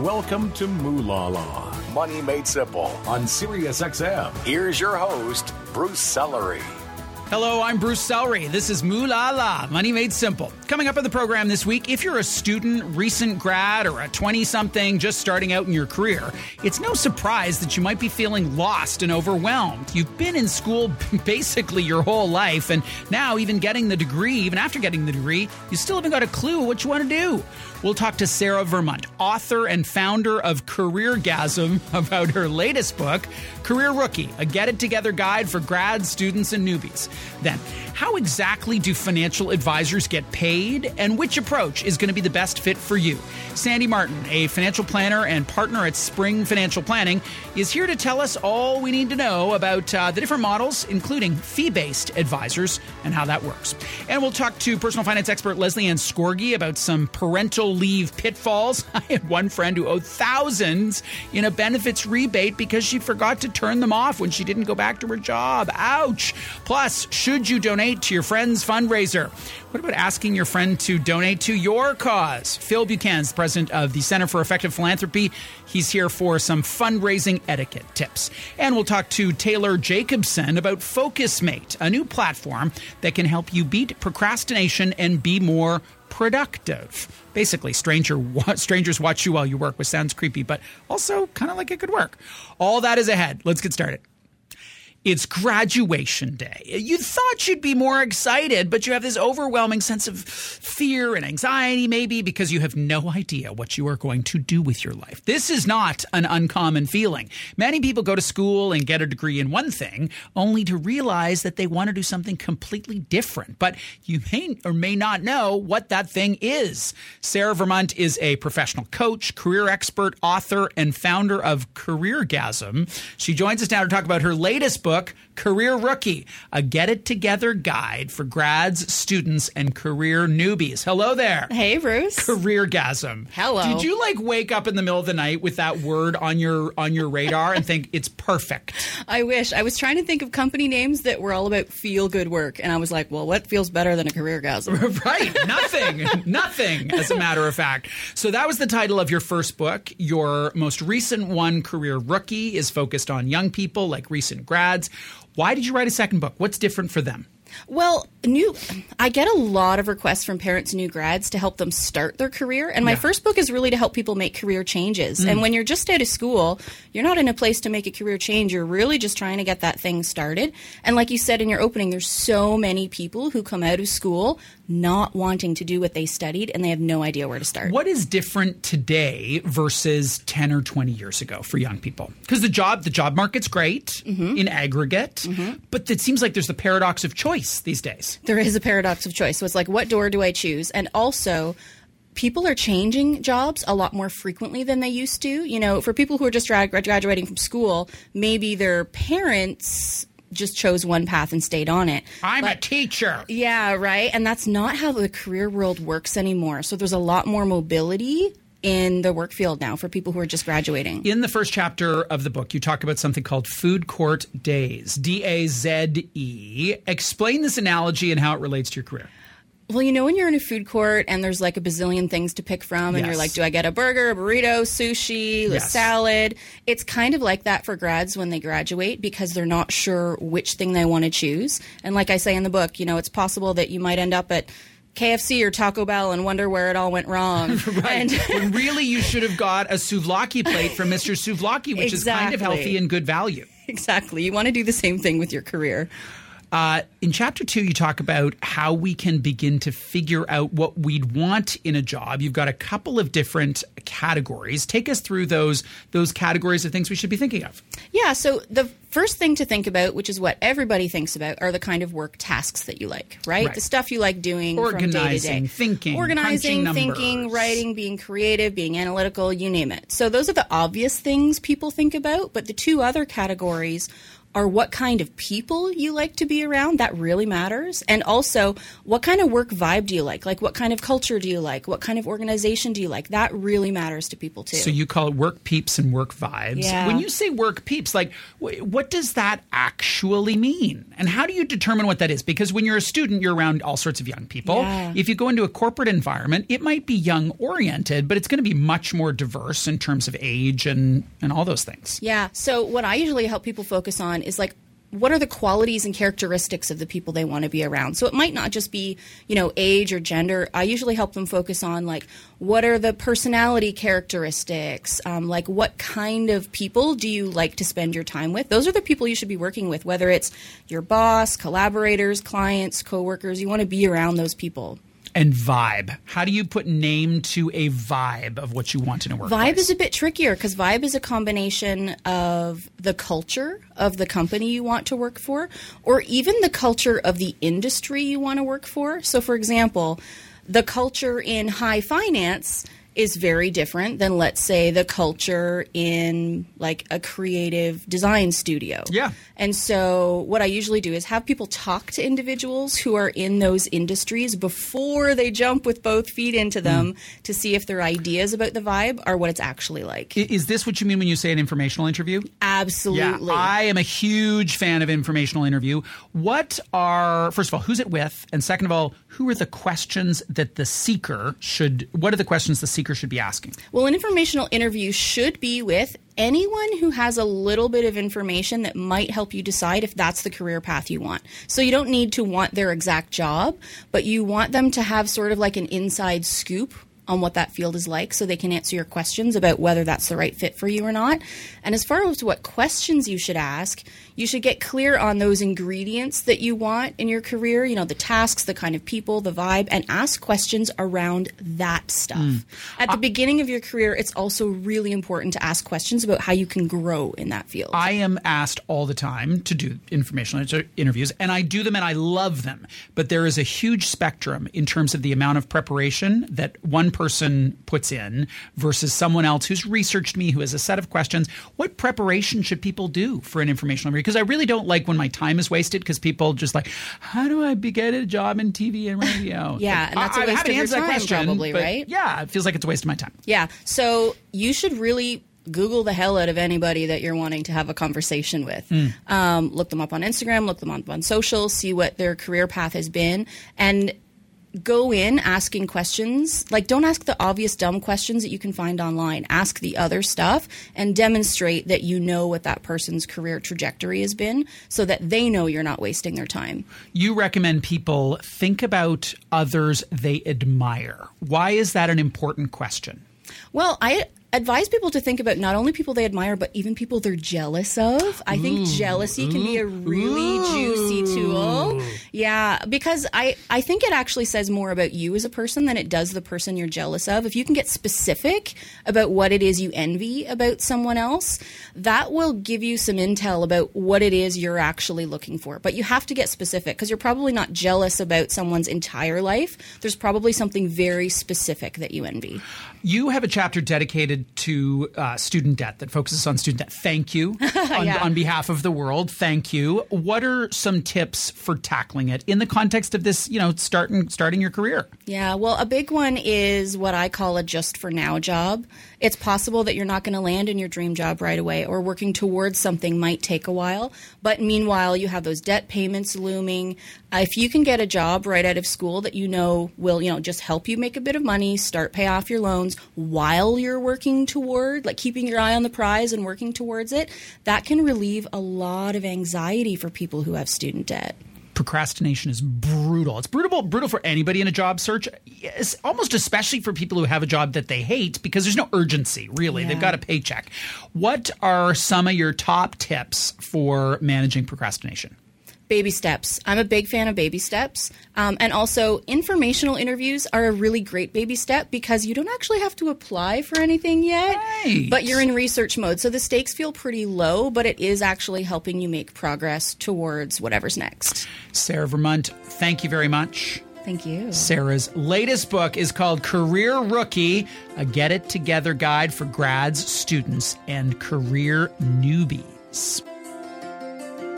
Welcome to Moolah Law, Money Made Simple on Sirius XM. Here's your host, Bruce Sellery. Hello, I'm Bruce Sellery. This is Moolah La, Money Made Simple. Coming up on the program this week, if you're a student, recent grad, or a 20-something just starting out in your career, it's no surprise that you might be feeling lost and overwhelmed. You've been in school basically your whole life, and now even after getting the degree, you still haven't got a clue what you want to do. We'll talk to Sarah Vermont, author and founder of CareerGasm, about her latest book, Career Rookie, a get-it-together guide for grads, students, and newbies. Then, how exactly do financial advisors get paid, and which approach is going to be the best fit for you? Sandy Martin, a financial planner and partner at Spring Financial Planning, is here to tell us all we need to know about the different models, including fee-based advisors, and how that works. And we'll talk to personal finance expert Leslie Ann Scorgi about some parental leave pitfalls. I had one friend who owed thousands in a benefits rebate because she forgot to turn them off when she didn't go back to her job. Ouch! Plus, should you donate to your friend's fundraiser? What about asking your friend to donate to your cause? Phil Buchanan's the president of the Center for Effective Philanthropy. He's here for some fundraising etiquette tips. And we'll talk to Taylor Jacobson about FocusMate, a new platform that can help you beat procrastination and be more productive. Basically, strangers watch you while you work, which sounds creepy, but also kind of like it could work. All that is ahead. Let's get started. It's graduation day. You thought you'd be more excited, but you have this overwhelming sense of fear and anxiety, maybe because you have no idea what you are going to do with your life. This is not an uncommon feeling. Many people go to school and get a degree in one thing, only to realize that they want to do something completely different. But you may or may not know what that thing is. Sarah Vermont is a professional coach, career expert, author, and founder of CareerGasm. She joins us now to talk about her latest book, Career Rookie, a get-it-together guide for grads, students, and career newbies. Hello there. Hey, Bruce. CareerGasm. Hello. Did you wake up in the middle of the night with that word on your radar and think it's perfect? I wish. I was trying to think of company names that were all about feel-good work, and I was like, well, what feels better than a CareerGasm? Right. Nothing, as a matter of fact. So that was the title of your first book. Your most recent one, Career Rookie, is focused on young people like recent grads. Why did you write a second book? What's different for them? Well, I get a lot of requests from parents and new grads to help them start their career. And my first book is really to help people make career changes. And when you're just out of school, you're not in a place to make a career change. You're really just trying to get that thing started. And like you said in your opening, there's so many people who come out of school not wanting to do what they studied, and they have no idea where to start. What is different today versus 10 or 20 years ago for young people? Because the job market's great in aggregate, but it seems like there's the paradox of choice these days. There is a paradox of choice. So it's like, what door do I choose? And also, people are changing jobs a lot more frequently than they used to. You know, for people who are just graduating from school, maybe their parents just chose one path and stayed on it. I'm a teacher. Yeah, right. And that's not how the career world works anymore. So there's a lot more mobility in the work field now for people who are just graduating. In the first chapter of the book, you talk about something called food court days, D-A-Z-E. Explain this analogy and how it relates to your career. Well, you know, when you're in a food court and there's like a bazillion things to pick from and you're like, do I get a burger, a burrito, sushi, a salad? It's kind of like that for grads when they graduate because they're not sure which thing they want to choose. And like I say in the book, you know, it's possible that you might end up at KFC or Taco Bell and wonder where it all went wrong. Right. When really you should have got a souvlaki plate from Mr. Souvlaki, which is kind of healthy and good value. Exactly. You want to do the same thing with your career. In Chapter 2, you talk about how we can begin to figure out what we'd want in a job. You've got a couple of different categories. Take us through those categories of things we should be thinking of. Yeah, so the first thing to think about, which is what everybody thinks about, are the kind of work tasks that you like, right? The stuff you like doing from day to day. Organizing, thinking, writing, being creative, being analytical, you name it. So those are the obvious things people think about, but the two other categories are what kind of people you like to be around. That really matters. And also, what kind of work vibe do you like? Like, what kind of culture do you like? What kind of organization do you like? That really matters to people, too. So you call it work peeps and work vibes. Yeah. When you say work peeps, like, what does that actually mean? And how do you determine what that is? Because when you're a student, you're around all sorts of young people. Yeah. If you go into a corporate environment, it might be young-oriented, but it's going to be much more diverse in terms of age and all those things. Yeah. So what I usually help people focus on is like, what are the qualities and characteristics of the people they want to be around? So it might not just be, age or gender. I usually help them focus on like, what are the personality characteristics? Like, what kind of people do you like to spend your time with? Those are the people you should be working with, whether it's your boss, collaborators, clients, coworkers. You want to be around those people. And vibe. How do you put name to a vibe of what you want in a workplace? Vibe is a bit trickier because vibe is a combination of the culture of the company you want to work for, or even the culture of the industry you want to work for. So, for example, the culture in high finance is very different than, let's say, the culture in like a creative design studio. Yeah. And so what I usually do is have people talk to individuals who are in those industries before they jump with both feet into them to see if their ideas about the vibe are what it's actually like. Is this what you mean when you say an informational interview? Absolutely. Yeah, I am a huge fan of informational interview. First of all, who's it with? And second of all, who are the questions that what are the questions the seeker should be asking? Well, an informational interview should be with anyone who has a little bit of information that might help you decide if that's the career path you want. So you don't need to want their exact job, but you want them to have sort of like an inside scoop on what that field is like so they can answer your questions about whether that's the right fit for you or not. And as far as what questions you should ask, you should get clear on those ingredients that you want in your career, the tasks, the kind of people, the vibe, and ask questions around that stuff. At the beginning of your career, it's also really important to ask questions about how you can grow in that field. I am asked all the time to do informational interviews, and I do them and I love them. But there is a huge spectrum in terms of the amount of preparation that one person puts in versus someone else who's researched me, who has a set of questions. What preparation should people do for an informational interview? Because I really don't like when my time is wasted because people just like, how do I get a job in TV and radio? Yeah, and that's a waste of your time probably, right? Yeah, it feels like it's a waste of my time. Yeah, so you should really Google the hell out of anybody that you're wanting to have a conversation with. Look them up on Instagram, look them up on social, see what their career path has been, and go in asking questions. Like, don't ask the obvious dumb questions that you can find online. Ask the other stuff and demonstrate that you know what that person's career trajectory has been so that they know you're not wasting their time. You recommend people think about others they admire. Why is that an important question? Well, I advise people to think about not only people they admire, but even people they're jealous of. I think jealousy can be a really juicy tool. Yeah, because I think it actually says more about you as a person than it does the person you're jealous of. If you can get specific about what it is you envy about someone else, that will give you some intel about what it is you're actually looking for. But you have to get specific because you're probably not jealous about someone's entire life. There's probably something very specific that you envy. You have a chapter dedicated to student debt that focuses on student debt. Thank you. On behalf of the world, thank you. What are some tips for tackling it in the context of this, starting your career? Yeah, well, a big one is what I call a just for now job. It's possible that you're not going to land in your dream job right away, or working towards something might take a while. But meanwhile, you have those debt payments looming. If you can get a job right out of school that will, just help you make a bit of money, pay off your loans while you're working toward, like keeping your eye on the prize and working towards it, that can relieve a lot of anxiety for people who have student debt. Procrastination is brutal. It's brutal for anybody in a job search, almost especially for people who have a job that they hate because there's no urgency, really. Yeah. They've got a paycheck. What are some of your top tips for managing procrastination? Baby steps. I'm a big fan of baby steps. And also, informational interviews are a really great baby step because you don't actually have to apply for anything yet, right, but you're in research mode. So the stakes feel pretty low, but it is actually helping you make progress towards whatever's next. Sarah Vermunt, thank you very much. Thank you. Sarah's latest book is called Career Rookie, a get-it-together guide for grads, students, and career newbies.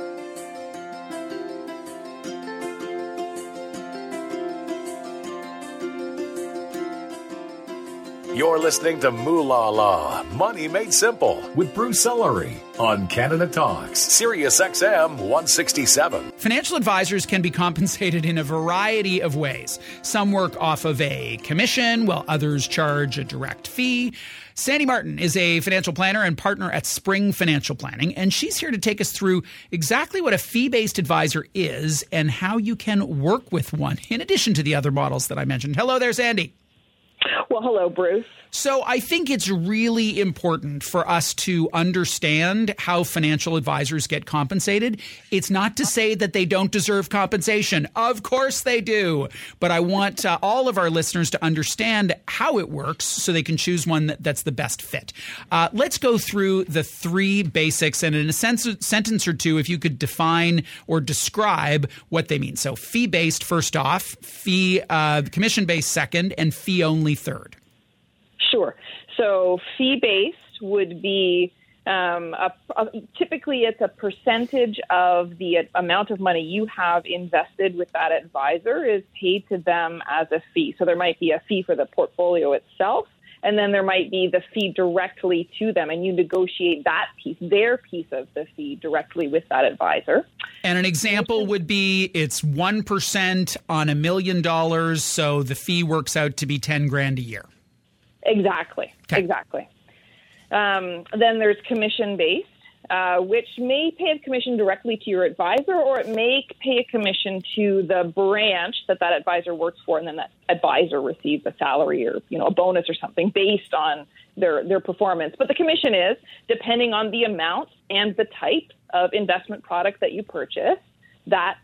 You're listening to Moolah La, Money Made Simple with Bruce Sellery on Canada Talks, Sirius XM 167. Financial advisors can be compensated in a variety of ways. Some work off of a commission, while others charge a direct fee. Sandy Martin is a financial planner and partner at Spring Financial Planning, and she's here to take us through exactly what a fee-based advisor is and how you can work with one, in addition to the other models that I mentioned. Hello there, Sandy. Well, hello, Bruce. So I think it's really important for us to understand how financial advisors get compensated. It's not to say that they don't deserve compensation. Of course they do. But I want all of our listeners to understand how it works so they can choose one that's the best fit. Let's go through the three basics, and in a sentence or two, if you could define or describe what they mean. So fee-based first off, commission-based second, and fee-only third. Sure. So fee-based would be typically it's a percentage of the amount of money you have invested with that advisor is paid to them as a fee. So there might be a fee for the portfolio itself, and then there might be the fee directly to them, and you negotiate that piece, their piece of the fee directly with that advisor. And an example would be it's 1% on $1 million, so the fee works out to be $10,000 a year. Exactly. Okay. Exactly. Then there's commission-based, which may pay a commission directly to your advisor, or it may pay a commission to the branch that advisor works for, and then that advisor receives a salary or a bonus or something based on their performance. But the commission is depending on the amount and the type of investment product that you purchase. That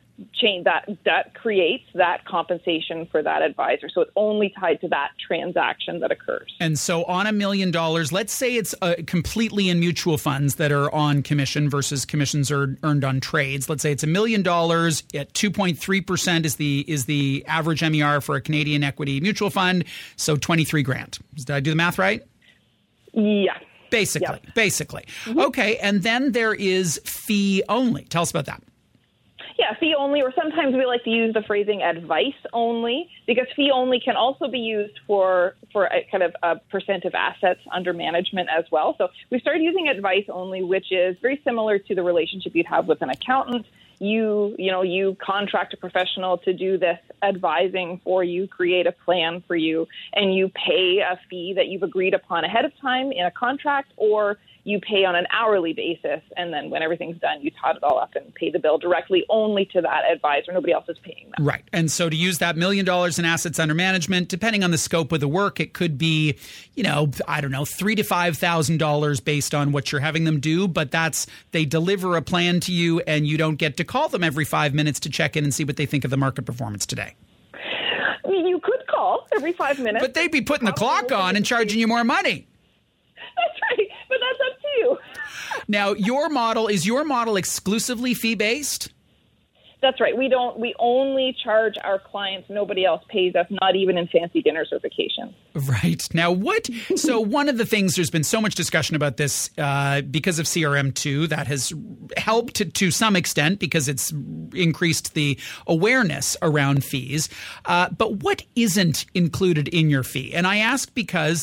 creates that compensation for that advisor. So it's only tied to that transaction that occurs. And so on $1 million, let's say it's completely in mutual funds that are on commission versus commissions are earned on trades. Let's say it's $1 million at 2.3% is the average MER for a Canadian equity mutual fund. So $23,000. Did I do the math right? Yeah. Basically. Mm-hmm. Okay. And then there is fee only. Tell us about that. Yeah, fee only, or sometimes we like to use the phrasing advice only, because fee only can also be used for a kind of a percent of assets under management as well. So we started using advice only, which is very similar to the relationship you'd have with an accountant. You contract a professional to do this advising for you, create a plan for you, and you pay a fee that you've agreed upon ahead of time in a contract, or you pay on an hourly basis, and then when everything's done, you tot it all up and pay the bill directly only to that advisor. Nobody else is paying them. Right. And so to use that $1 million in assets under management, depending on the scope of the work, it could be, $3,000 to $5,000 based on what you're having them do. But they deliver a plan to you, and you don't get to call them every 5 minutes to check in and see what they think of the market performance today. I mean, you could call every 5 minutes. But they'd be putting the clock on and charging you more money. That's right, but that's up to you. Now, is your model exclusively fee-based? That's right. We only charge our clients. Nobody else pays us, not even in fancy dinners or vacations. Right. Now, so one of the things, there's been so much discussion about this because of CRM2 that has helped to some extent because it's increased the awareness around fees. But what isn't included in your fee? And I ask because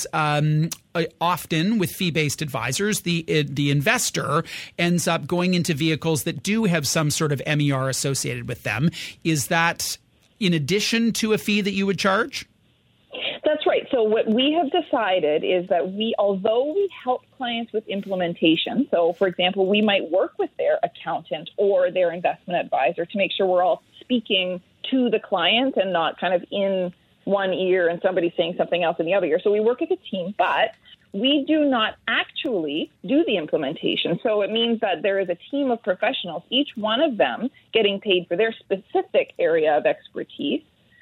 often with fee-based advisors, the investor ends up going into vehicles that do have some sort of MER associated with them. Is that in addition to a fee that you would charge? That's right. So what we have decided is that although we help clients with implementation, so for example, we might work with their accountant or their investment advisor to make sure we're all speaking to the client and not kind of in one ear and somebody saying something else in the other ear. So we work as a team, but we do not actually do the implementation. So it means that there is a team of professionals, each one of them getting paid for their specific area of expertise.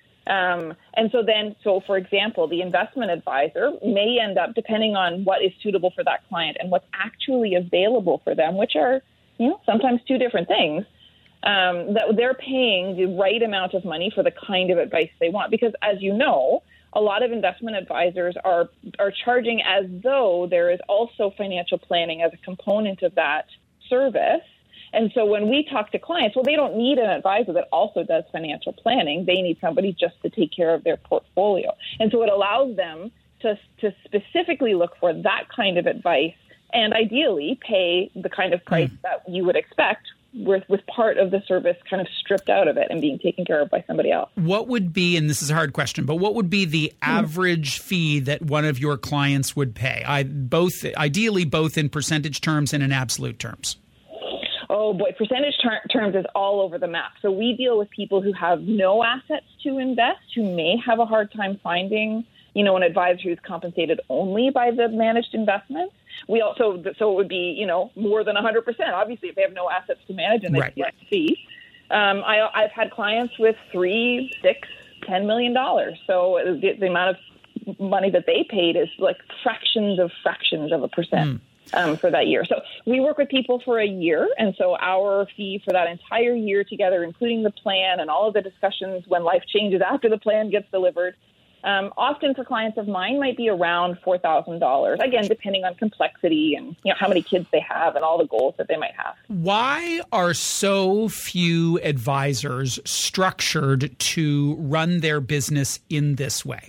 So for example, the investment advisor may end up, depending on what is suitable for that client and what's actually available for them, which are, sometimes two different things, that they're paying the right amount of money for the kind of advice they want. Because as you know, a lot of investment advisors are charging as though there is also financial planning as a component of that service. And so when we talk to clients, they don't need an advisor that also does financial planning. They need somebody just to take care of their portfolio. And so it allows them to specifically look for that kind of advice and ideally pay the kind of price that you would expect with part of the service kind of stripped out of it and being taken care of by somebody else. What would be, and this is a hard question, but what would be the average fee that one of your clients would pay? Ideally both in percentage terms and in absolute terms. Oh boy, percentage terms is all over the map. So we deal with people who have no assets to invest, who may have a hard time finding, an advisor who's compensated only by the managed investment. We also, so it would be, more than 100%, obviously, if they have no assets to manage and they collect a fee. I've had clients with $3, $6, $10 million. So the amount of money that they paid is like fractions of a percent. For that year. So we work with people for a year. And so our fee for that entire year together, including the plan and all of the discussions when life changes after the plan gets delivered, often for clients of mine might be around $4,000, again, depending on complexity and how many kids they have and all the goals that they might have. Why are so few advisors structured to run their business in this way?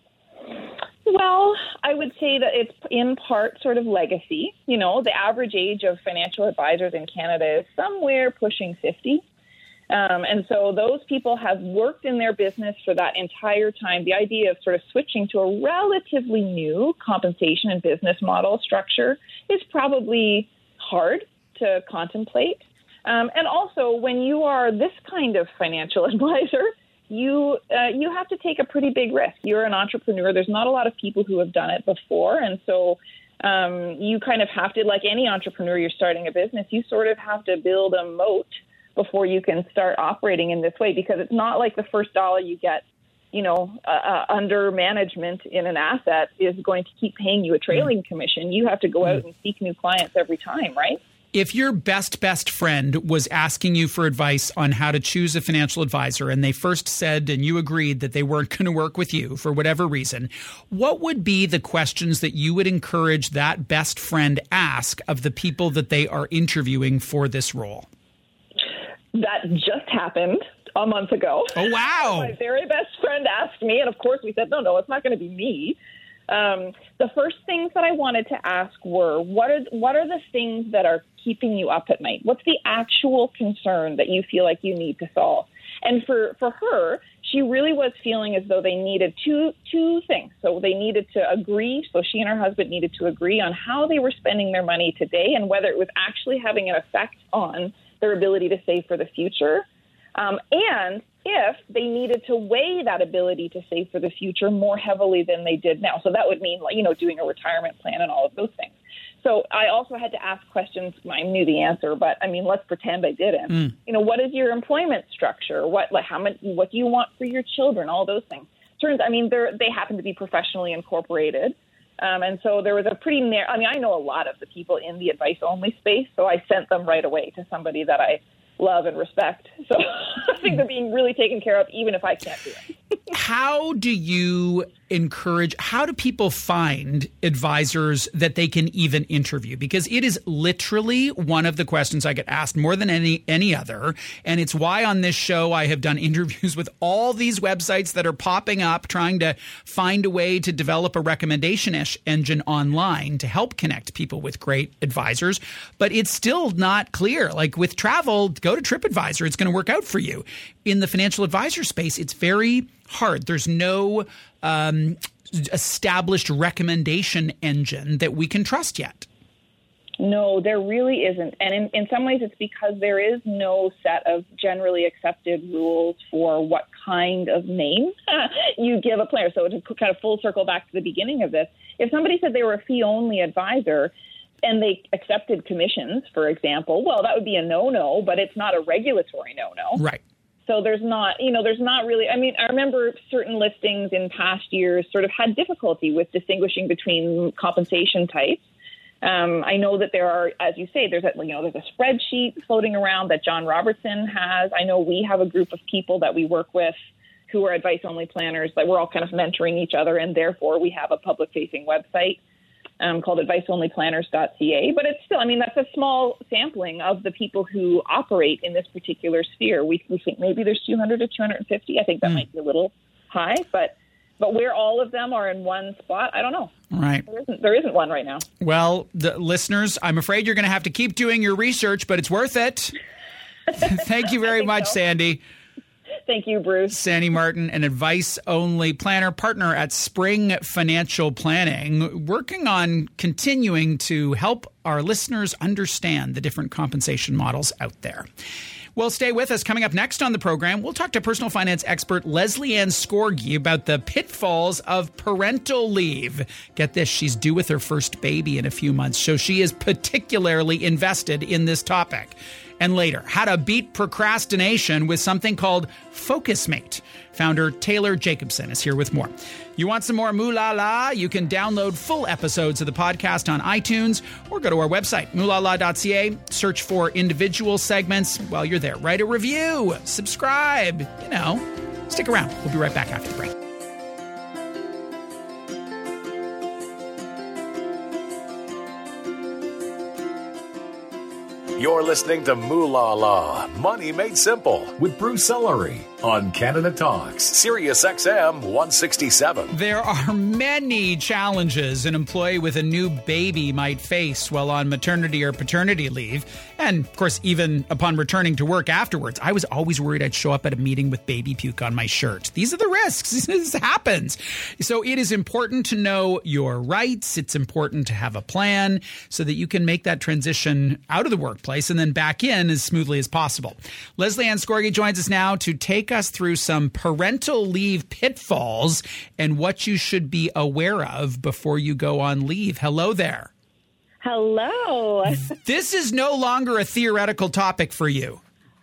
Well, I would say that it's in part sort of legacy. The average age of financial advisors in Canada is somewhere pushing 50. And so those people have worked in their business for that entire time. The idea of sort of switching to a relatively new compensation and business model structure is probably hard to contemplate. And also, when you are this kind of financial advisor, you have to take a pretty big risk. You're an entrepreneur. There's not a lot of people who have done it before. And so you kind of have to, like any entrepreneur, you're starting a business, you sort of have to build a moat before you can start operating in this way, because it's not like the first dollar you get, under management in an asset is going to keep paying you a trailing commission. You have to go out and seek new clients every time, right? If your best friend was asking you for advice on how to choose a financial advisor and they first said and you agreed that they weren't going to work with you for whatever reason, what would be the questions that you would encourage that best friend ask of the people that they are interviewing for this role? That just happened a month ago. Oh, wow. My very best friend asked me, and of course we said, no, it's not going to be me. The first things that I wanted to ask were, what are the things that are keeping you up at night? What's the actual concern that you feel like you need to solve? And for her, she really was feeling as though they needed two things. So they needed to agree. So she and her husband needed to agree on how they were spending their money today and whether it was actually having an effect on their ability to save for the future. And if they needed to weigh that ability to save for the future more heavily than they did now. So that would mean, doing a retirement plan and all of those things. So I also had to ask questions. I knew the answer, but let's pretend I didn't. What is your employment structure? What do you want for your children? All those things. They happen to be professionally incorporated. And so there was a pretty narrow, I know a lot of the people in the advice-only space, so I sent them right away to somebody that I love and respect. So I think they're being really taken care of, even if I can't do it. How do people find advisors that they can even interview? Because it is literally one of the questions I get asked more than any other. And it's why on this show I have done interviews with all these websites that are popping up, trying to find a way to develop a recommendation engine online to help connect people with great advisors. But it's still not clear. Like with travel, go to TripAdvisor. It's going to work out for you. In the financial advisor space, it's very hard. There's no established recommendation engine that we can trust yet. No, there really isn't. And in some ways, it's because there is no set of generally accepted rules for what kind of name you give a player. So to kind of full circle back to the beginning of this, if somebody said they were a fee-only advisor and they accepted commissions, for example, well, that would be a no-no, but it's not a regulatory no-no. Right. So there's not really, I remember certain listings in past years sort of had difficulty with distinguishing between compensation types. I know that there are, as you say, there's a spreadsheet floating around that John Robertson has. I know we have a group of people that we work with who are advice-only planners, that we're all kind of mentoring each other, and therefore we have a public-facing website called adviceonlyplanners.ca. But it's still, that's a small sampling of the people who operate in this particular sphere. We think maybe there's 200 to 250. I think that might be a little high, but But where all of them are in one spot, I don't know. Right. There isn't one right now. Well, the listeners, I'm afraid you're going to have to keep doing your research, but it's worth it. Thank you very much, so. Sandy. Thank you, Bruce. Sandy Martin, an advice-only planner, partner at Spring Financial Planning, working on continuing to help our listeners understand the different compensation models out there. Well, stay with us. Coming up next on the program, we'll talk to personal finance expert Leslie Ann Skorgi about the pitfalls of parental leave. Get this, she's due with her first baby in a few months, so she is particularly invested in this topic. And later, how to beat procrastination with something called FocusMate. Founder Taylor Jacobson is here with more. You want some more Moo La La? You can download full episodes of the podcast on iTunes or go to our website, moolala.ca. Search for individual segments. While you're there, write a review, subscribe, stick around. We'll be right back after the break. You're listening to Moo La La, Money Made Simple, with Bruce Ellery on Canada Talks, Sirius XM 167. There are many challenges an employee with a new baby might face while on maternity or paternity leave. And, of course, even upon returning to work afterwards. I was always worried I'd show up at a meeting with baby puke on my shirt. These are the risks. This happens. So it is important to know your rights. It's important to have a plan so that you can make that transition out of the workplace and then back in as smoothly as possible. Leslie Ann Skorgi joins us now to take us through some parental leave pitfalls and what you should be aware of before you go on leave. Hello there. Hello. This is no longer a theoretical topic for you.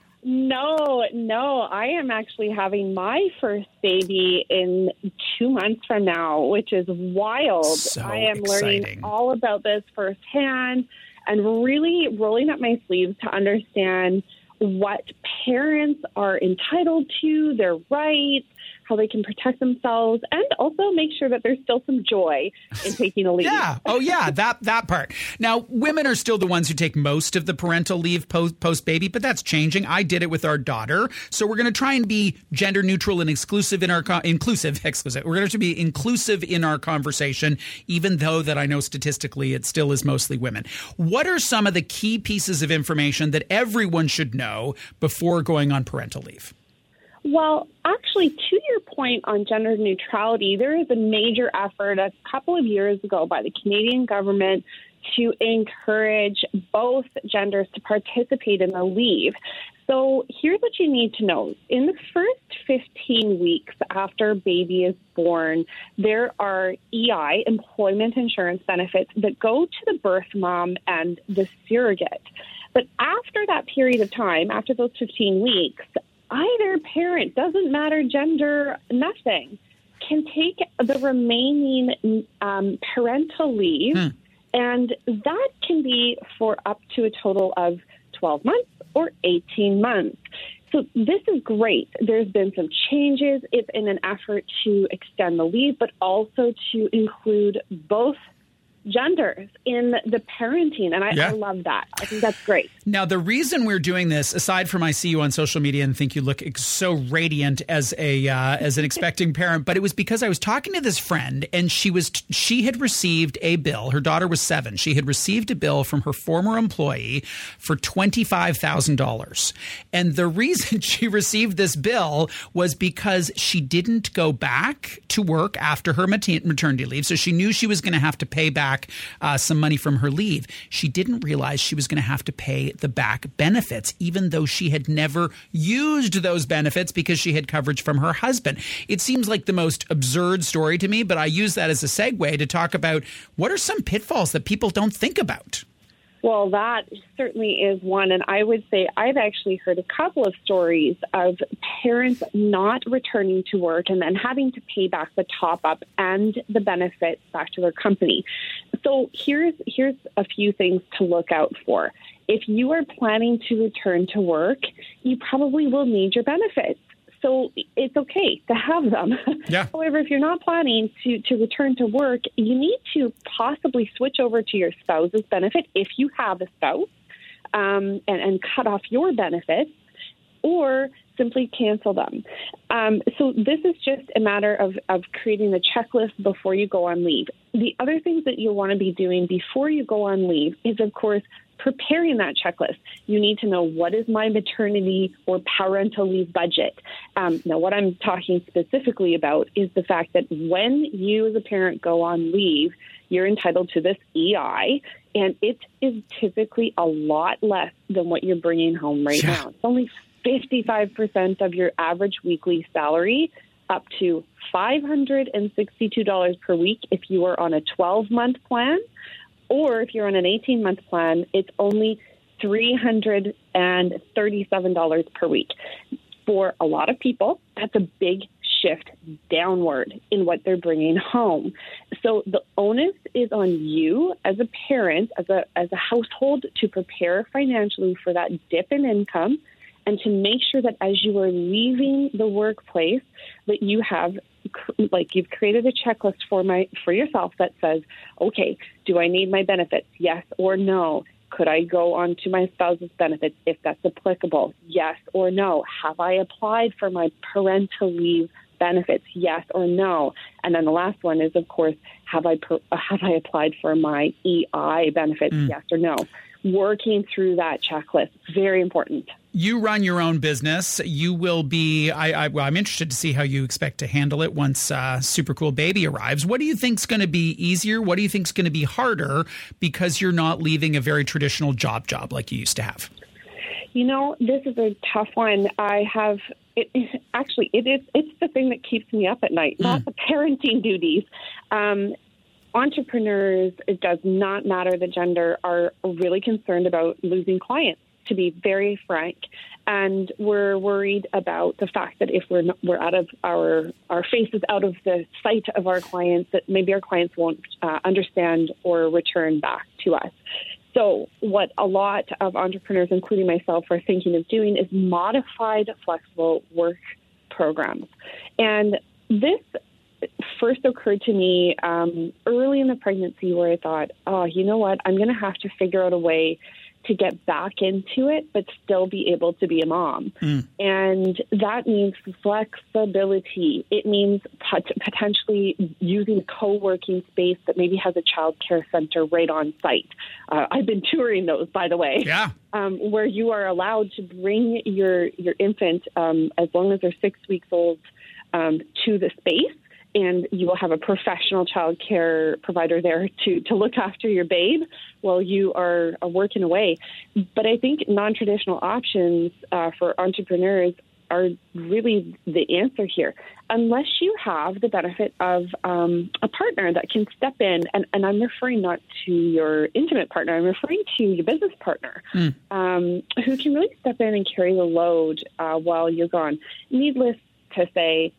No. I am actually having my first baby in 2 months from now, which is wild. So I am exciting. learning all about this firsthand and really rolling up my sleeves to understand what parents are entitled to, their rights, how they can protect themselves, and also make sure that there's still some joy in taking a leave. Yeah. Oh, yeah. That part. Now, women are still the ones who take most of the parental leave post-baby, but that's changing. I did it with our daughter. So we're going to try and be gender neutral and exclusive in our inclusive. We're going to be inclusive in our conversation, even though that I know statistically it still is mostly women. What are some of the key pieces of information that everyone should know before going on parental leave? Well, actually, to your point on gender neutrality, there is a major effort a couple of years ago by the Canadian government to encourage both genders to participate in the leave. So here's what you need to know. In the first 15 weeks after a baby is born, there are EI, employment insurance benefits, that go to the birth mom and the surrogate. But after that period of time, after those 15 weeks, either parent, doesn't matter gender, nothing, can take the remaining parental leave, and that can be for up to a total of 12 months or 18 months. So this is great. There's been some changes. It's in an effort to extend the leave, but also to include both genders in the parenting, and I love that. I think that's great. Now, the reason we're doing this, aside from I see you on social media and think you look so radiant as an expecting parent, but it was because I was talking to this friend, and she had received a bill. Her daughter was 7. She had received a bill from her former employee for $25,000, and the reason she received this bill was because she didn't go back to work after her maternity leave, so she knew she was going to have to pay back some money from her leave. She didn't realize she was going to have to pay the back benefits, even though she had never used those benefits because she had coverage from her husband. It seems like the most absurd story to me, but I use that as a segue to talk about what are some pitfalls that people don't think about. Well, that certainly is one. And I would say I've actually heard a couple of stories of parents not returning to work and then having to pay back the top up and the benefits back to their company. So here's a few things to look out for. If you are planning to return to work, you probably will need your benefits. So it's okay to have them. Yeah. However, if you're not planning to return to work, you need to possibly switch over to your spouse's benefit if you have a spouse, and cut off your benefits, or simply cancel them. So this is just a matter of creating the checklist before you go on leave. The other things that you'll want to be doing before you go on leave is, of course, preparing that checklist. You need to know, what is my maternity or parental leave budget? Now, what I'm talking specifically about is the fact that when you as a parent go on leave, you're entitled to this EI, and it is typically a lot less than what you're bringing home right now. It's only 55% of your average weekly salary, up to $562 per week if you are on a 12-month plan. Or if you're on an 18-month plan, it's only $337 per week. For a lot of people, that's a big shift downward in what they're bringing home. So the onus is on you as a parent, as a household, to prepare financially for that dip in income, and to make sure that as you are leaving the workplace, that you have, like, you've created a checklist for yourself that says, okay, do I need my benefits? Yes or no. Could I go on to my spouse's benefits if that's applicable? Yes or no. Have I applied for my parental leave benefits? Yes or no. And then the last one is, of course, have I applied for my EI benefits? Yes or no. Working through that checklist, very important. You run your own business. You will be, I'm interested to see how you expect to handle it once Super Cool Baby arrives. What do you think is going to be easier? What do you think is going to be harder, because you're not leaving a very traditional job like you used to have? You know, this is a tough one. It's the thing that keeps me up at night, not the parenting duties. Entrepreneurs, it does not matter the gender, are really concerned about losing clients, to be very frank. And we're worried about the fact that if we're out of our faces out of the sight of our clients, that maybe our clients won't understand or return back to us. So what a lot of entrepreneurs, including myself, are thinking of doing is modified flexible work programs. And this first occurred to me early in the pregnancy, where I thought, oh, you know what, I'm going to have to figure out a way to get back into it, but still be able to be a mom. And that means flexibility. It means potentially using a co-working space that maybe has a child care center right on site. I've been touring those, by the way. Yeah. Where you are allowed to bring your infant, as long as they're 6 weeks old, to the space. And you will have a professional child care provider there to look after your babe while you are working away. But I think non-traditional options for entrepreneurs are really the answer here, unless you have the benefit of a partner that can step in. And I'm referring not to your intimate partner, I'm referring to your business partner, who can really step in and carry the load while you're gone. Needless to say,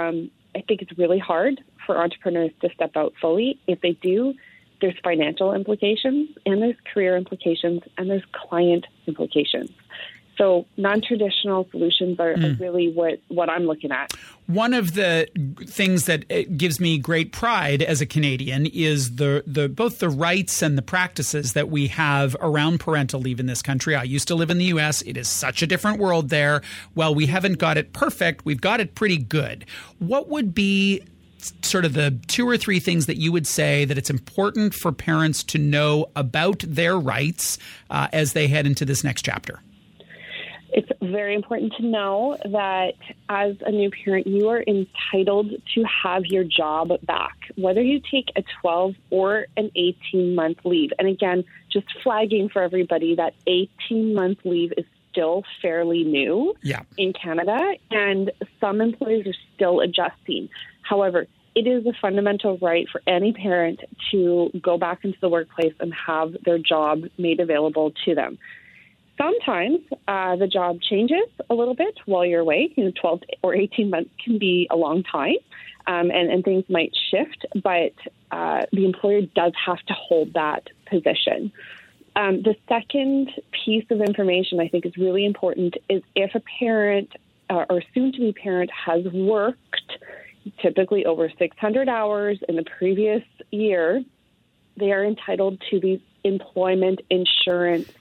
I think it's really hard for entrepreneurs to step out fully. If they do, there's financial implications, and there's career implications, and there's client implications. So non-traditional solutions are really what I'm looking at. One of the things that gives me great pride as a Canadian is the both the rights and the practices that we have around parental leave in this country. I used to live in the U.S. It is such a different world there. Well, we haven't got it perfect. We've got it pretty good. What would be sort of the 2 or 3 things that you would say that it's important for parents to know about their rights as they head into this next chapter? It's very important to know that as a new parent, you are entitled to have your job back, whether you take a 12 or an 18-month leave. And again, just flagging for everybody that 18-month leave is still fairly new in Canada, and some employers are still adjusting. However, it is a fundamental right for any parent to go back into the workplace and have their job made available to them. Sometimes the job changes a little bit while you're away. 12 or 18 months can be a long time, and things might shift, but the employer does have to hold that position. The second piece of information I think is really important is if a parent or soon-to-be parent has worked typically over 600 hours in the previous year, they are entitled to these employment insurance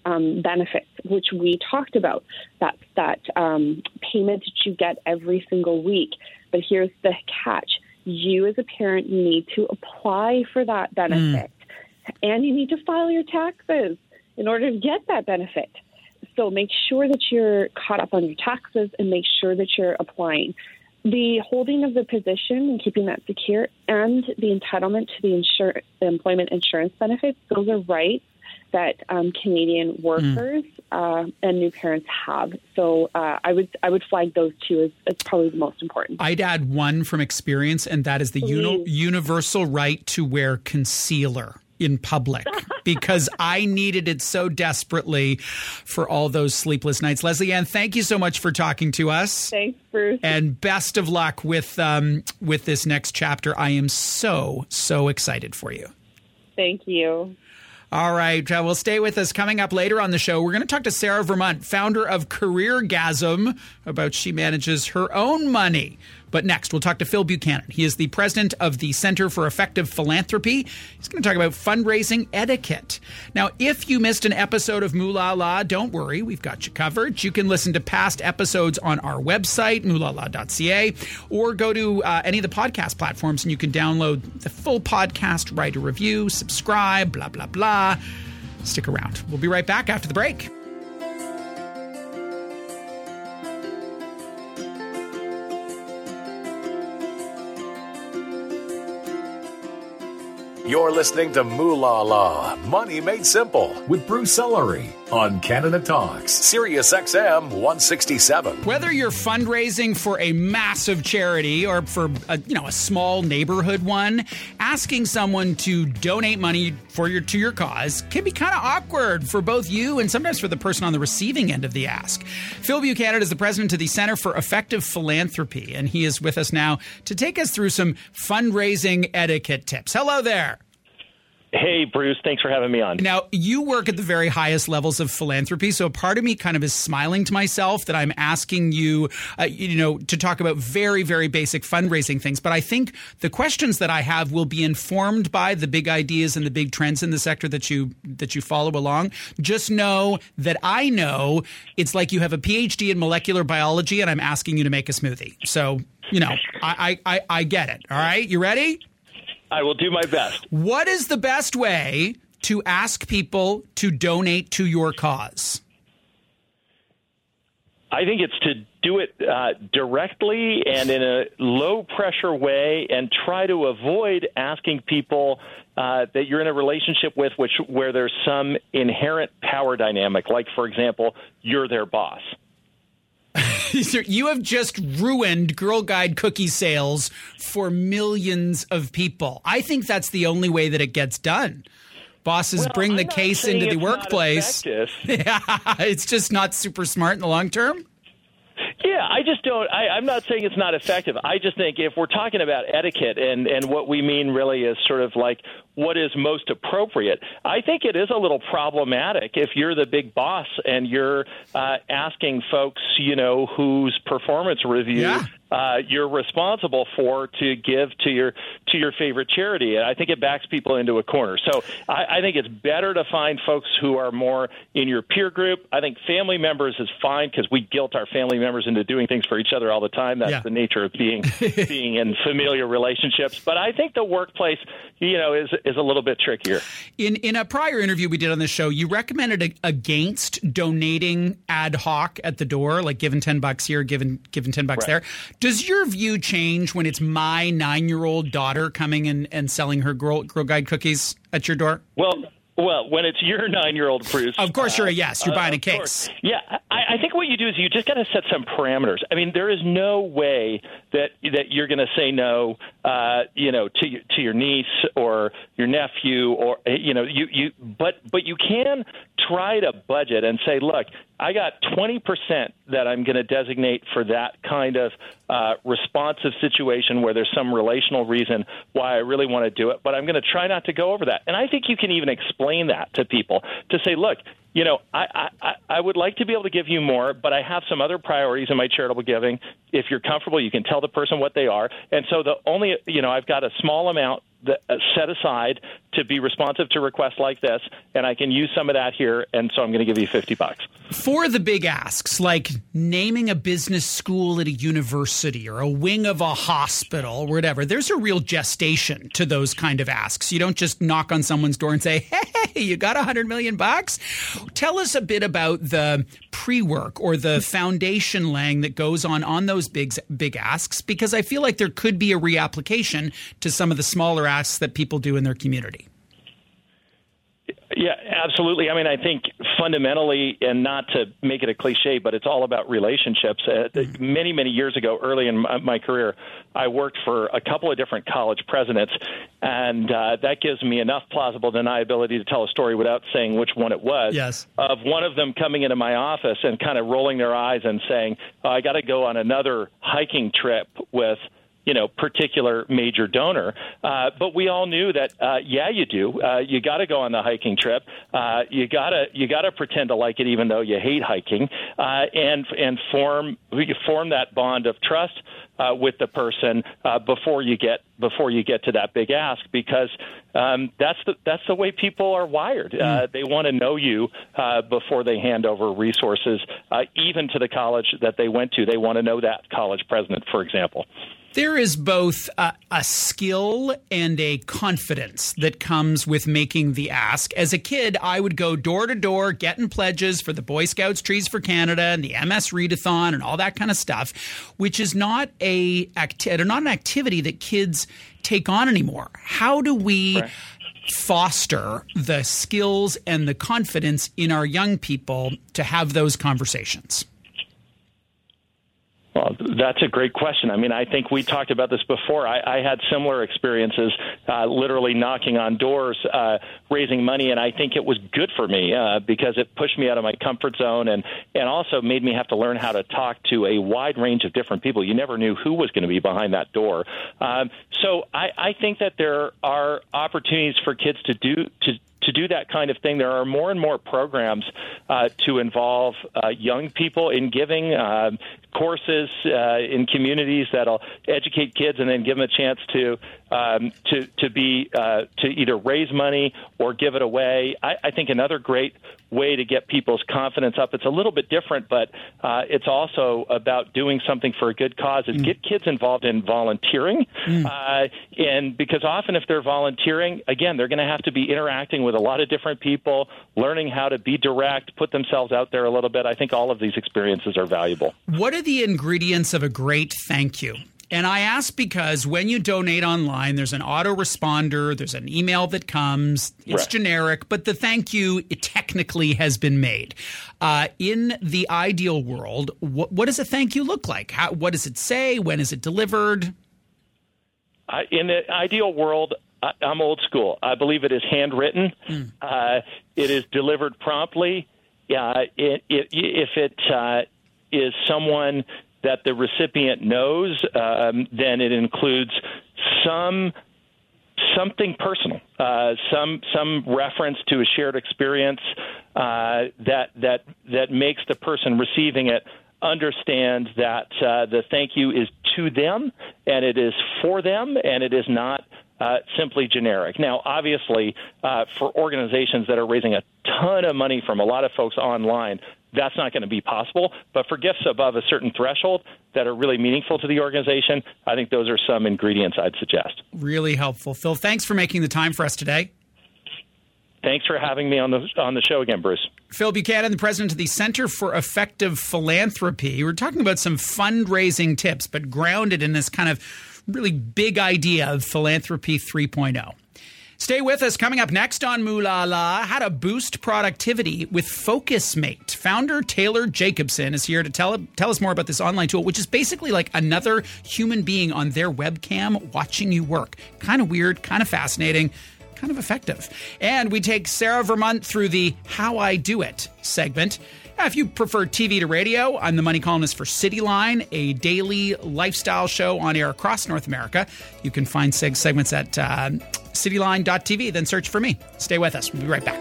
benefits, which we talked about, that payment that you get every single week. But here's the catch. You as a parent need to apply for that benefit, and you need to file your taxes in order to get that benefit. So make sure that you're caught up on your taxes and make sure that you're applying. The holding of the position and keeping that secure and the entitlement to the employment insurance benefits, those are rights that Canadian workers and new parents have. So I would flag those two as probably the most important. I'd add one from experience, and that is the universal right to wear concealer in public, because I needed it so desperately for all those sleepless nights. Leslie Ann, thank you so much for talking to us. Thanks, Bruce. And best of luck with this next chapter. I am so excited for you. Thank you. All right. Well, stay with us. Coming up later on the show, we're going to talk to Sarah Vermont, founder of CareerGasm, about she manages her own money. But next, we'll talk to Phil Buchanan. He is the president of the Center for Effective Philanthropy. He's going to talk about fundraising etiquette. Now, if you missed an episode of Moolah La, don't worry. We've got you covered. You can listen to past episodes on our website, moolallah.ca, or go to any of the podcast platforms, and you can download the full podcast, write a review, subscribe, blah, blah, blah. Stick around. We'll be right back after the break. You're listening to Moolah La, Money Made Simple, with Bruce Ellery on Canada Talks, Sirius XM 167. Whether you're fundraising for a massive charity or for a small neighborhood one, asking someone to donate money to your cause can be kind of awkward for both you and sometimes for the person on the receiving end of the ask. Phil Buchanan is the president of the Center for Effective Philanthropy, and he is with us now to take us through some fundraising etiquette tips. Hello there. Hey, Bruce. Thanks for having me on. Now, you work at the very highest levels of philanthropy, so part of me kind of is smiling to myself that I'm asking you, to talk about very, very basic fundraising things. But I think the questions that I have will be informed by the big ideas and the big trends in the sector that you follow along. Just know that I know it's like you have a PhD in molecular biology and I'm asking you to make a smoothie. So, I get it. All right. You ready? I will do my best. What is the best way to ask people to donate to your cause? I think it's to do it directly and in a low-pressure way, and try to avoid asking people that you're in a relationship with where there's some inherent power dynamic, like, for example, you're their boss. You have just ruined Girl Guide cookie sales for millions of people. I think that's the only way that it gets done. Bosses bring the case into the workplace. Yeah, it's just not super smart in the long term. Yeah, I just don't. I'm not saying it's not effective. I just think if we're talking about etiquette and what we mean really is sort of like what is most appropriate, I think it is a little problematic if you're the big boss and you're asking folks, whose performance review you're responsible for to give to your favorite charity. And I think it backs people into a corner. So I think it's better to find folks who are more in your peer group. I think family members is fine because we guilt our family members into doing things for each other all the time. That's the nature of being in familiar relationships. But I think the workplace, is a little bit trickier. In a prior interview we did on this show, you recommended against donating ad hoc at the door, like giving $10 here, giving $10 there. Does your view change when it's my 9-year-old daughter coming and selling her Girl Guide cookies at your door? Well, when it's your 9-year-old, Bruce. Of course you're a yes. You're buying a case. Yeah, I think what you do is you just got to set some parameters. I mean, there is no way that you're going to say no, to your niece or your nephew, or but you can try to budget and say, look, I got 20% that I'm going to designate for that kind of responsive situation where there's some relational reason why I really want to do it, but I'm going to try not to go over that. And I think you can even explain that to people to say, look, I would like to be able to give you more, but I have some other priorities in my charitable giving. If you're comfortable, you can tell the person what they are. And so I've got a small amount set aside to be responsive to requests like this, and I can use some of that here, and so I'm going to give you $50. For the big asks, like naming a business school at a university or a wing of a hospital or whatever, there's a real gestation to those kind of asks. You don't just knock on someone's door and say, hey, you got $100 million? Tell us a bit about the pre-work or the foundation laying that goes on those big asks, because I feel like there could be a reapplication to some of the smaller asks that people do in their community. Yeah, absolutely. I mean, I think fundamentally, and not to make it a cliche, but it's all about relationships. Many, many years ago, early in my career, I worked for a couple of different college presidents, and that gives me enough plausible deniability to tell a story without saying which one it was. Yes. Of one of them coming into my office and kind of rolling their eyes and saying, I got to go on another hiking trip with particular major donor. But we all knew that, you do. You got to go on the hiking trip. You got to pretend to like it, even though you hate hiking, and form that bond of trust with the person before you get to that big ask, because that's the way people are wired. They want to know you before they hand over resources, even to the college that they went to. They want to know that college president, for example. There is both a skill and a confidence that comes with making the ask. As a kid, I would go door to door getting pledges for the Boy Scouts Trees for Canada and the MS Readathon and all that kind of stuff, which is not an activity that kids take on anymore. How do we foster the skills and the confidence in our young people to have those conversations? Well, that's a great question. I mean, I think we talked about this before. I had similar experiences, literally knocking on doors, raising money, and I think it was good for me because it pushed me out of my comfort zone and also made me have to learn how to talk to a wide range of different people. You never knew who was going to be behind that door. So I think that there are opportunities for kids to do that kind of thing. There are more and more programs to involve young people in giving courses in communities that'll educate kids and then give them a chance to either raise money or give it away. I think another great way to get people's confidence up, it's a little bit different, but it's also about doing something for a good cause, is get kids involved in volunteering. And because often if they're volunteering, again, they're going to have to be interacting with a lot of different people, learning how to be direct, put themselves out there a little bit. I think all of these experiences are valuable. What are the ingredients of a great thank you? And I ask because when you donate online, there's an autoresponder, there's an email that comes, it's generic, but the thank you technically has been made. In the ideal world, what does a thank you look like? What does it say? When is it delivered? In the ideal world, I'm old school. I believe it is handwritten. It is delivered promptly. If it is someone that the recipient knows, then it includes something personal, some reference to a shared experience that makes the person receiving it understand that the thank you is to them and it is for them and it is not simply generic. Now, obviously, for organizations that are raising a ton of money from a lot of folks online, that's not going to be possible. But for gifts above a certain threshold that are really meaningful to the organization, I think those are some ingredients I'd suggest. Really helpful. Phil, thanks for making the time for us today. Thanks for having me on the show again, Bruce. Phil Buchanan, the president of the Center for Effective Philanthropy. We're talking about some fundraising tips, but grounded in this kind of really big idea of Philanthropy 3.0. Stay with us. Coming up next on Moolah La, how to boost productivity with FocusMate. Founder Taylor Jacobson is here to tell us more about this online tool, which is basically like another human being on their webcam watching you work. Kind of weird, kind of fascinating, kind of effective. And we take Sarah Vermont through the How I Do It segment. If you prefer TV to radio, I'm the money columnist for Cityline, a daily lifestyle show on air across North America. You can find segments at cityline.tv, then search for me. Stay with us. We'll be right back.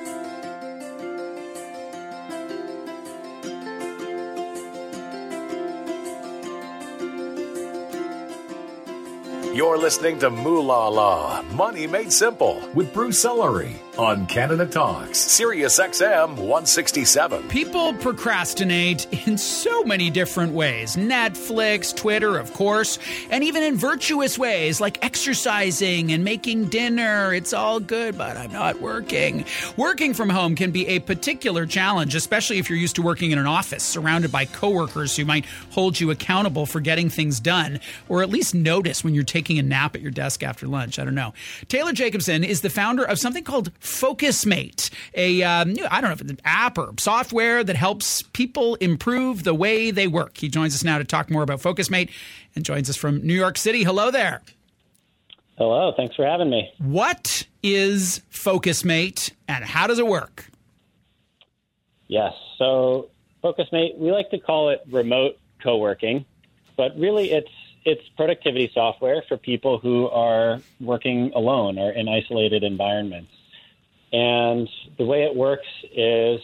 You're listening to Moolah La, Money Made Simple with Bruce Ellery on Canada Talks, Sirius XM 167. People procrastinate in so many different ways. Netflix, Twitter, of course, and even in virtuous ways like exercising and making dinner. It's all good, but I'm not working. Working from home can be a particular challenge, especially if you're used to working in an office surrounded by coworkers who might hold you accountable for getting things done, or at least notice when you're taking a nap at your desk after lunch. I don't know. Taylor Jacobson is the founder of something called FocusMate, I don't know if it's an app or software that helps people improve the way they work. He joins us now to talk more about FocusMate and joins us from New York City. Hello there. Hello. Thanks for having me. What is FocusMate and how does it work? Yes. So FocusMate, we like to call it remote co-working, but really it's productivity software for people who are working alone or in isolated environments. And the way it works is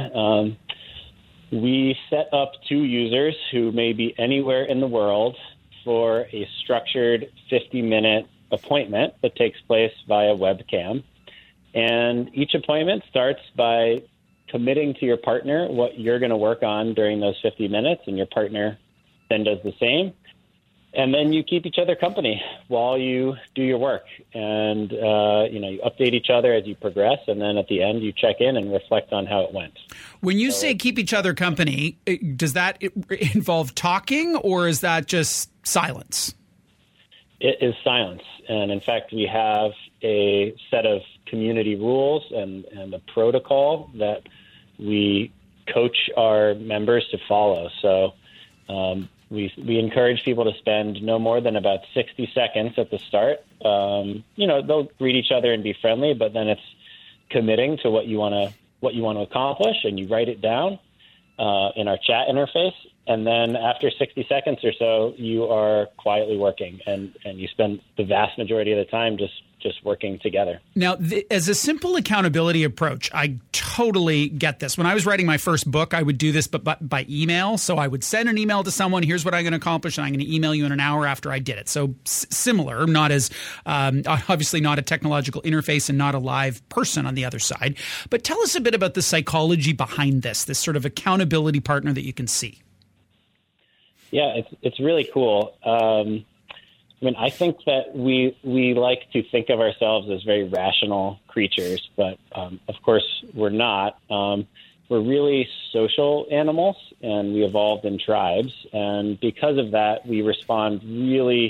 we set up two users who may be anywhere in the world for a structured 50-minute appointment that takes place via webcam. And each appointment starts by committing to your partner what you're going to work on during those 50 minutes, and your partner then does the same. And then you keep each other company while you do your work. And, you update each other as you progress. And then at the end, you check in and reflect on how it went. When you say keep each other company, does that involve talking or is that just silence? It is silence. And in fact, we have a set of community rules and a protocol that we coach our members to follow. So, we encourage people to spend no more than about 60 seconds at the start. They'll greet each other and be friendly, but then it's committing to what you want to accomplish, and you write it down in our chat interface. And then after 60 seconds or so, you are quietly working, and you spend the vast majority of the time just working together. Now, as a simple accountability approach, I totally get this. When I was writing my first book, I would do this but by email. So I would send an email to someone, here's what I'm going to accomplish, and I'm going to email you in an hour after I did it. So similar, not as obviously not a technological interface and not a live person on the other side. But tell us a bit about the psychology behind this sort of accountability partner that you can see. Yeah, it's really cool. I think that we like to think of ourselves as very rational creatures, but of course we're not. We're really social animals, and we evolved in tribes. And because of that, we respond really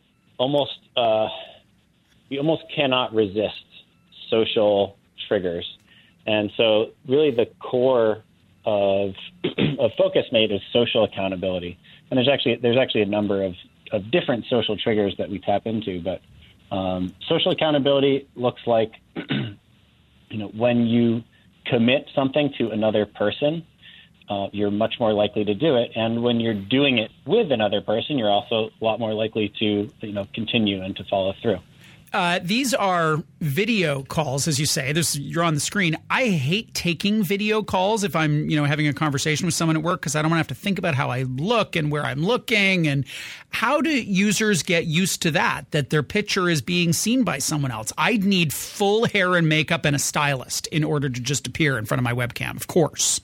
we almost cannot resist social triggers. And so really the core of FocusMate is social accountability. And there's actually a number of different social triggers that we tap into, but social accountability looks like, when you commit something to another person, you're much more likely to do it. And when you're doing it with another person, you're also a lot more likely to, continue and to follow through. These are video calls, as you say. You're on the screen. I hate taking video calls if I'm, having a conversation with someone at work because I don't want to have to think about how I look and where I'm looking. And how do users get used to that their picture is being seen by someone else? I'd need full hair and makeup and a stylist in order to just appear in front of my webcam, of course.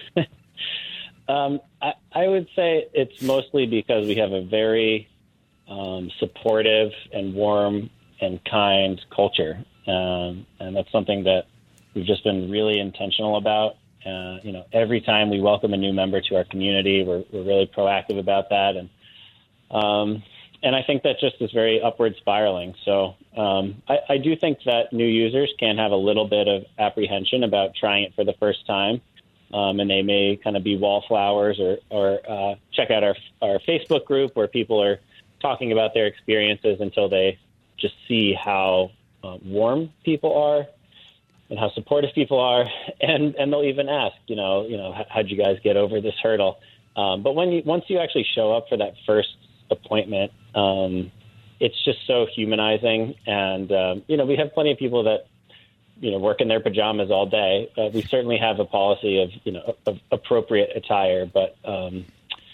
I would say it's mostly because we have a very supportive and warm and kind culture. And that's something that we've just been really intentional about. Every time we welcome a new member to our community, we're really proactive about that. And I think that just is very upward spiraling. So I do think that new users can have a little bit of apprehension about trying it for the first time. And they may kind of be wallflowers or check out our Facebook group where people are talking about their experiences until they just see how warm people are and how supportive people are, and they'll even ask, how'd you guys get over this hurdle? But once you actually show up for that first appointment, it's just so humanizing, and we have plenty of people that work in their pajamas all day. We certainly have a policy of appropriate attire, but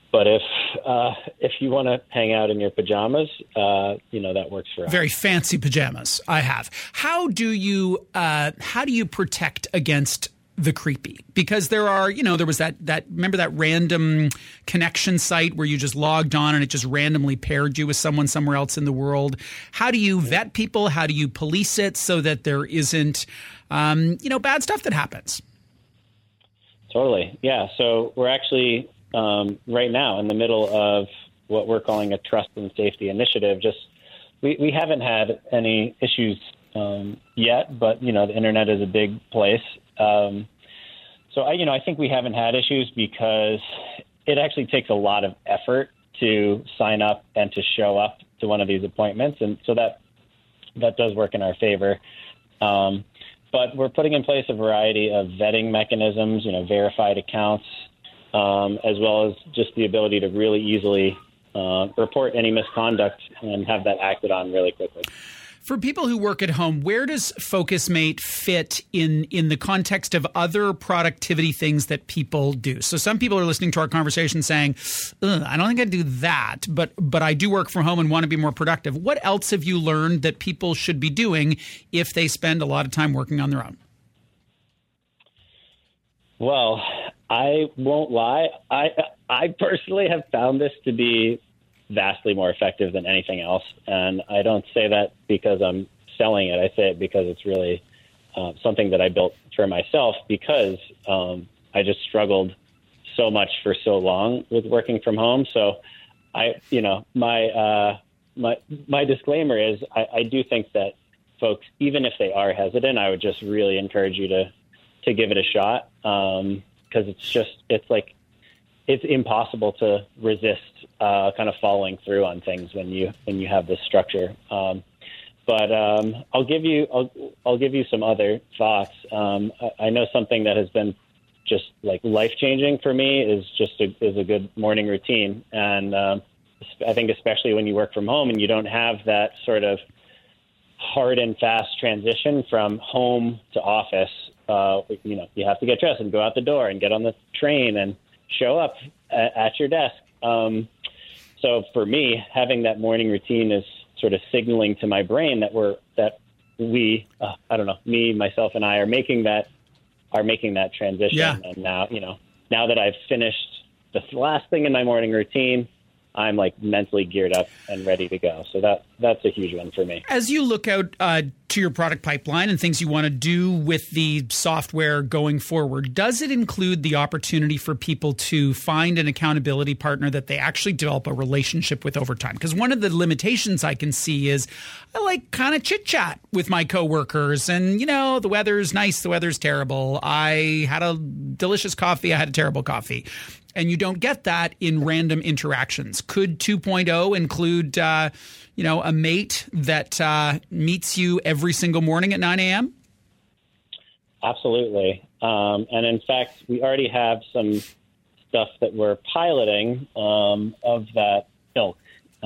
But if you want to hang out in your pajamas, that works for us. Very fancy pajamas I have. How do you protect against the creepy? Because there are, there was that remember that random connection site where you just logged on and it just randomly paired you with someone somewhere else in the world. How do you vet people? How do you police it so that there isn't, bad stuff that happens? Totally. Yeah. So we're actually right now in the middle of what we're calling a trust and safety initiative. We haven't had any issues yet, but, the internet is a big place. So I think we haven't had issues because it actually takes a lot of effort to sign up and to show up to one of these appointments. And so that does work in our favor. But we're putting in place a variety of vetting mechanisms, verified accounts, as well as just the ability to really easily report any misconduct and have that acted on really quickly. For people who work at home, where does FocusMate fit in the context of other productivity things that people do? So some people are listening to our conversation saying, I don't think I do that, but I do work from home and want to be more productive. What else have you learned that people should be doing if they spend a lot of time working on their own? Well, I won't lie. I personally have found this to be vastly more effective than anything else. And I don't say that because I'm selling it. I say it because it's really something that I built for myself because I just struggled so much for so long with working from home. So my disclaimer is I do think that folks, even if they are hesitant, I would just really encourage you to give it a shot. Because it's impossible to resist kind of following through on things when you have this structure. But I'll give you some other thoughts. I know something that has been just like life-changing for me is a good morning routine. And I think especially when you work from home and you don't have that sort of hard and fast transition from home to office, you have to get dressed and go out the door and get on the train and show up at your desk. So for me, having that morning routine is sort of signaling to my brain that we, me, myself, and I are making that transition. Yeah. And now that I've finished the last thing in my morning routine, I'm like mentally geared up and ready to go. So that's a huge one for me. As you look out to your product pipeline and things you want to do with the software going forward, does it include the opportunity for people to find an accountability partner that they actually develop a relationship with over time? Because one of the limitations I can see is I like kind of chit chat with my coworkers and, the weather's nice, the weather's terrible. I had a delicious coffee. I had a terrible coffee. And you don't get that in random interactions. Could 2.0 include, a mate that meets you every single morning at 9 a.m.? Absolutely. And in fact, we already have some stuff that we're piloting of that ilk.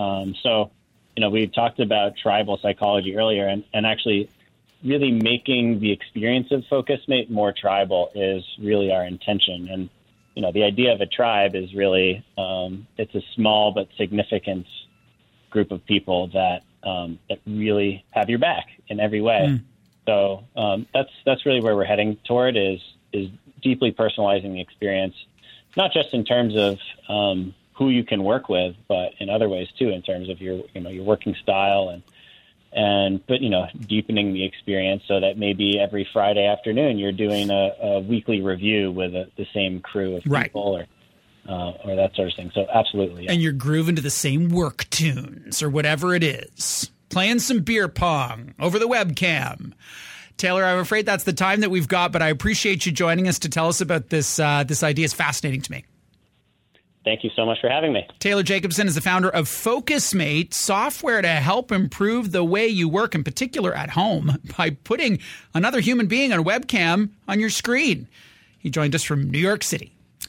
We talked about tribal psychology earlier, and actually really making the experience of FocusMate more tribal is really our intention. And the idea of a tribe is really it's a small but significant group of people that really have your back in every way. So that's really where we're heading toward is deeply personalizing the experience, not just in terms of who you can work with, but in other ways too, in terms of your working style but deepening the experience so that maybe every Friday afternoon you're doing a weekly review with the same crew of people or that sort of thing. So absolutely. Yeah. And you're grooving to the same work tunes or whatever it is, playing some beer pong over the webcam. Taylor, I'm afraid that's the time that we've got, but I appreciate you joining us to tell us about this. This idea is fascinating to me. Thank you so much for having me. Taylor Jacobson is the founder of FocusMate, software to help improve the way you work, in particular at home, by putting another human being on a webcam on your screen. He joined us from New York City.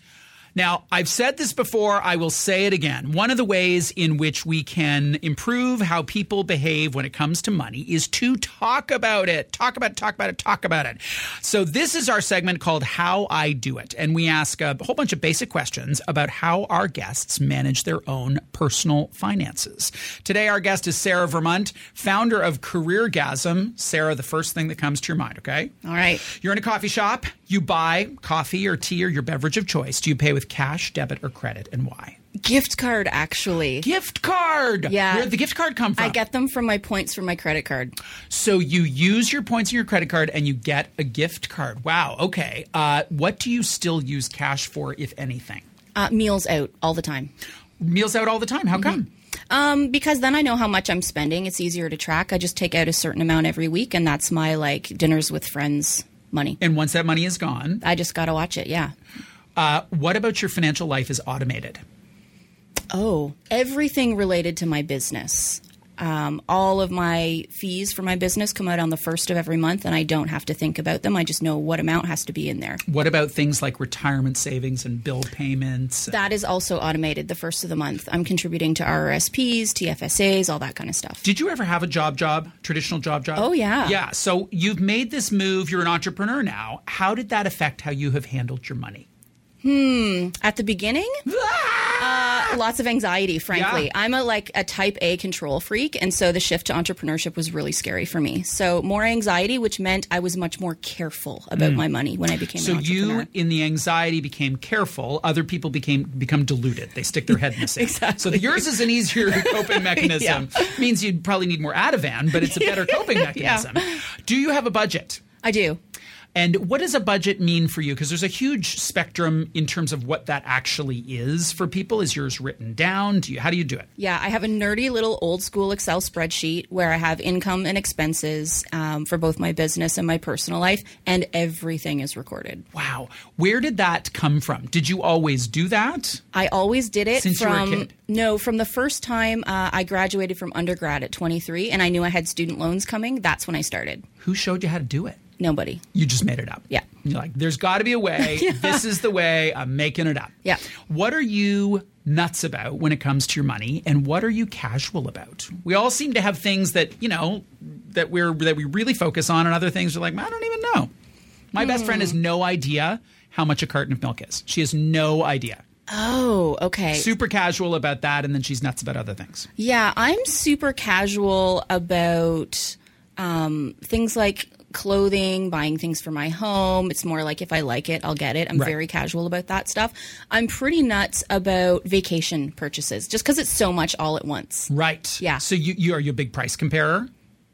Now, I've said this before. I will say it again. One of the ways in which we can improve how people behave when it comes to money is to talk about it. Talk about it. So this is our segment called How I Do It. And we ask a whole bunch of basic questions about how our guests manage their own personal finances. Today, our guest is Sarah Vermont, founder of CareerGasm. Sarah, the first thing that comes to your mind, okay? All right. You're in a coffee shop. You buy coffee or tea or your beverage of choice. Do you pay with cash, debit, or credit, and why? Gift card, actually. Gift card! Yeah. Where did the gift card come from? I get them from my points from my credit card. So you use your points in your credit card and you get a gift card. Wow, okay. What do you still use cash for, if anything? Meals out all the time. Meals out all the time. How come? Because then I know how much I'm spending. It's easier to track. I just take out a certain amount every week, and that's my dinners with friends money. And once that money is gone, I just got to watch it. Yeah. What about your financial life is automated? Oh, everything related to my business. All of my fees for my business come out on the first of every month, and I don't have to think about them. I just know what amount has to be in there. What about things like retirement savings and bill payments? That is also automated the first of the month. I'm contributing to RRSPs, TFSAs, all that kind of stuff. Did you ever have a traditional job? Oh, yeah. Yeah. So you've made this move. You're an entrepreneur now. How did that affect how you have handled your money? At the beginning, lots of anxiety, frankly. Yeah. I'm a type A control freak, and so the shift to entrepreneurship was really scary for me. So more anxiety, which meant I was much more careful about my money when I became an entrepreneur. So you, in the anxiety, became careful. Other people become deluded. They stick their head in the sand. Exactly. So yours is an easier coping mechanism. Means you'd probably need more Ativan, but it's a better coping mechanism. Do you have a budget? I do. And what does a budget mean for you? Because there's a huge spectrum in terms of what that actually is for people. Is yours written down? How do you do it? Yeah, I have a nerdy little old school Excel spreadsheet where I have income and expenses for both my business and my personal life, and everything is recorded. Wow. Where did that come from? Did you always do that? I always did it. Since you were a kid? No, from the first time I graduated from undergrad at 23, and I knew I had student loans coming. That's when I started. Who showed you how to do it? Nobody. You just made it up. Yeah. You're like, there's got to be a way. Yeah. This is the way. I'm making it up. Yeah. What are you nuts about when it comes to your money, and what are you casual about? We all seem to have things that, that we really focus on, and other things are like, I don't even know. My best friend has no idea how much a carton of milk is. She has no idea. Oh, okay. Super casual about that, and then she's nuts about other things. Yeah, I'm super casual about things like clothing, buying things for my home. It's more like if I like it, I'll get it. I'm very casual about that stuff. I'm pretty nuts about vacation purchases just because it's so much all at once. Right. Yeah. So you are you a big price comparer?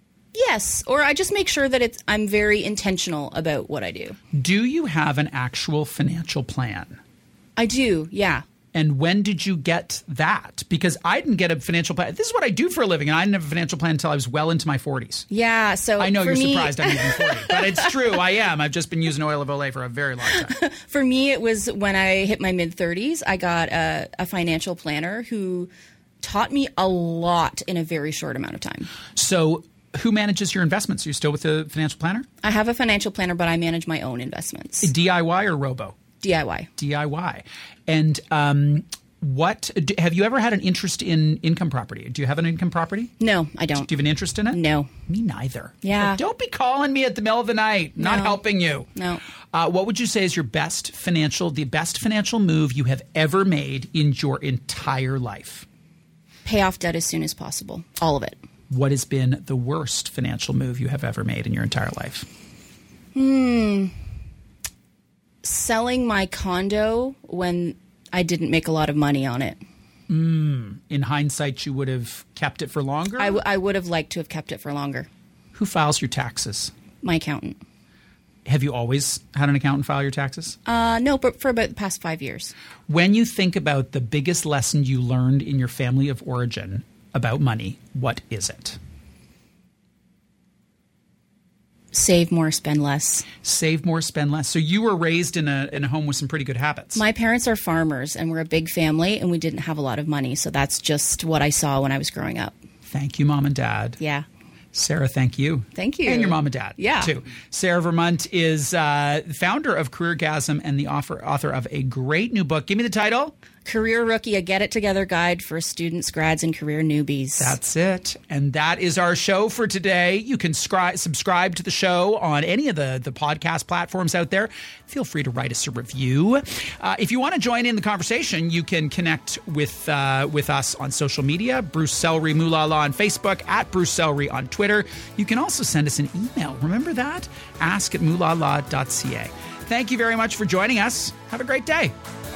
Yes. Or I just make sure that I'm very intentional about what I do. Do you have an actual financial plan? I do, yeah. And when did you get that? Because I didn't get a financial plan. This is what I do for a living, and I didn't have a financial plan until I was well into my 40s. Yeah, so I know you're surprised I'm even 40, but it's true. I am. I've just been using Oil of Olay for a very long time. For me, it was when I hit my mid-30s. I got a financial planner who taught me a lot in a very short amount of time. So who manages your investments? Are you still with the financial planner? I have a financial planner, but I manage my own investments. DIY or Robo? DIY. DIY. And have you ever had an interest in income property? Do you have an income property? No, I don't. Do you have an interest in it? No. Me neither. Yeah. But don't be calling me at the middle of the night. No. Not helping you. No. What would you say is the best financial move you have ever made in your entire life? Pay off debt as soon as possible. All of it. What has been the worst financial move you have ever made in your entire life? Selling my condo when I didn't make a lot of money on it. In hindsight, you would have kept it for longer? I would have liked to have kept it for longer. Who files your taxes? My accountant. Have you always had an accountant file your taxes? No, but for about the past 5 years. When you think about the biggest lesson you learned in your family of origin about money, what is it? Save more, spend less. Save more, spend less. So you were raised in a home with some pretty good habits. My parents are farmers, and we're a big family, and we didn't have a lot of money. So that's just what I saw when I was growing up. Thank you, Mom and Dad. Yeah. Sarah, thank you. Thank you. And your mom and dad, Yeah. too. Sarah Vermunt is founder of CareerGasm and the author of a great new book. Give me the title. Career Rookie, a Get It Together guide for students, grads, and career newbies. That's it. And that is our show for today. You can subscribe to the show on any of the podcast platforms out there. Feel free to write us a review. If you want to join in the conversation, you can connect with us on social media. Bruce Sellery Moolala on Facebook, at Bruce Sellery on Twitter. You can also send us an email. Remember that? ask@moolala.ca. Thank you very much for joining us. Have a great day.